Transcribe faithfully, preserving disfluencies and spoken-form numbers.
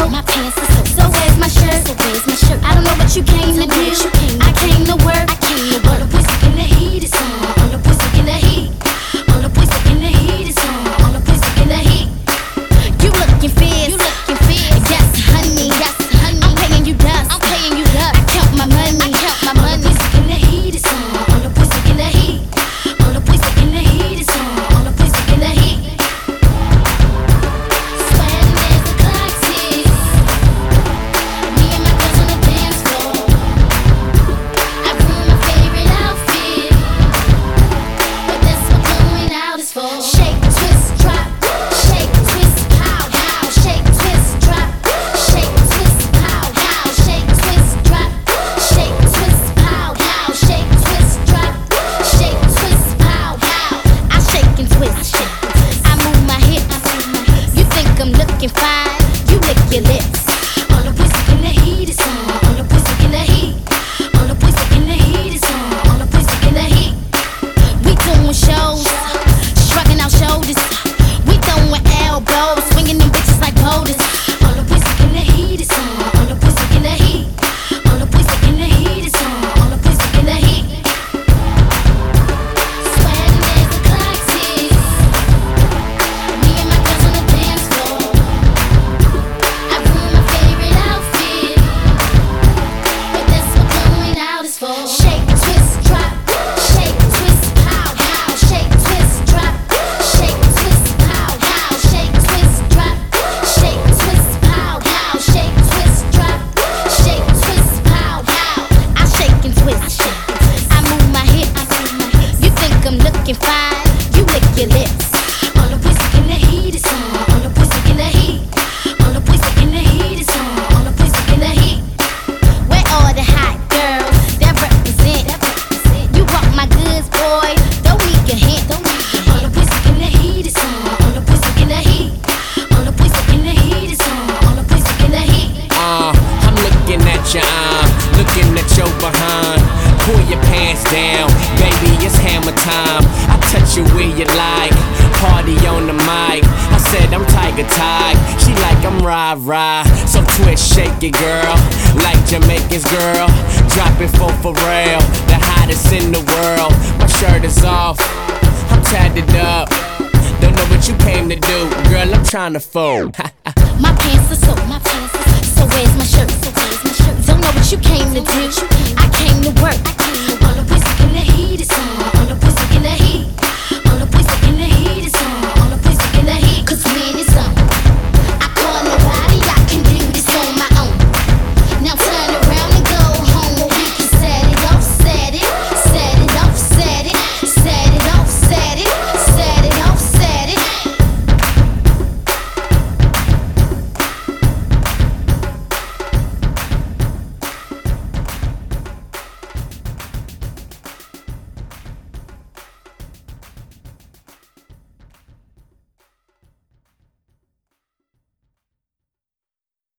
soaked. My pants are soaked. So where's my shirt? So where's my shirt? I don't know what you came to do. I came to work. I came to work. All the boys in the heat is on. All the boys in the heat. All the boys in the heat is on. All the boys in the heat. You looking fierce. You looking fierce. Yes, honey. Yes, honey. I'm paying you dust. I'm paying you dust. I count my money. I count my money. All the boys in the heat is on. All the boys in the heat. All the boys in the heat is on. All the boys in the heat. Sweating as the clock ticks. Me and my girls on the dance floor. I ruined my favorite outfit, but that's what going out is for. Shake, twist, drop. Shake, twist, pow, pow. Shake, twist, drop. Shake, twist, pow, pow. Shake, twist, drop. Shake, twist, pow, pow. Shake, twist, drop. Shake, twist, pow, pow. I shake and twist. I move my hips. You think I'm looking fine? You lick your lips. All the boys in the heat is on. All the boys in the heat. All the boys in the heat is on. All the boys in the heat. We doing shows, shrugging our shoulders. We throwing elbows, swinging them bitches like boulders. All the boys in the heat is on. All the boys in the heat. All the boys in the heat is on. All the boys in the heat. Sweating as the clock ticks. Me and my girls on the dance floor. I ruined my favorite outfit, but that's what going out is for. Shake, twist, drop. Shake, twist, pow, pow. Shake, twist, drop. Shake, twist, pow, pow. Shake, twist, drop. Shake, twist, pow, pow. Shake, twist, drop. Shake, twist, pow, pow. I shake and twist. I move my hips. You think I'm looking fine? You lick your lips. All the boys in the heat is on. All the boys in the heat. All the boys in the heat is on. All the boys in the heat. Where all the hot girls that represent? You want my goods, boy? Don't need your hint. All the boys in the heat is on. All the boys in the heat. All the boys in the heat is on. All the boys in the heat. Uh, I'm looking at your arm, looking at your behind. Pull your pants down, baby, it's hammer time. I touch you where you like, party on the mic. I said I'm Tiger Tide, she like I'm rah rah. So twist, shake it, girl, like Jamaican's girl. Drop it for for real, the hottest in the world. My shirt is off, I'm tatted up. Don't know what you came to do, girl, I'm trying to fool. My pants are soaked. My pants are soaked. So where's my shirt? So where's my shirt? Don't know what you came to do. I came to work. I came to work. All the boys in the heat is on. All the boys in the heat.